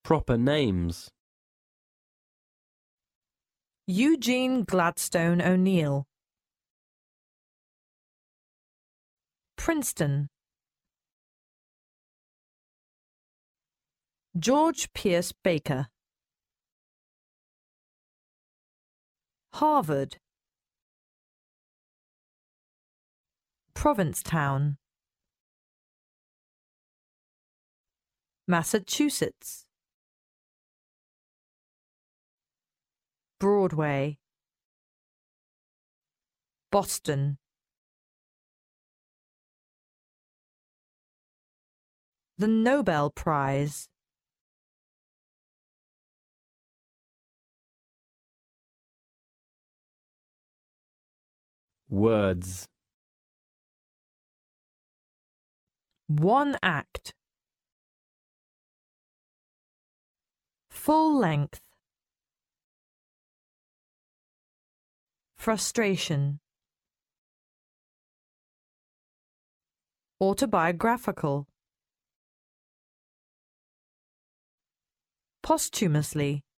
Proper names. Eugene Gladstone O'Neill. Princeton. George Pierce Baker. Harvard. Provincetown. Massachusetts. Broadway. Boston. The Nobel Prize. Words. One act. Full length. Frustration. Autobiographical. Posthumously.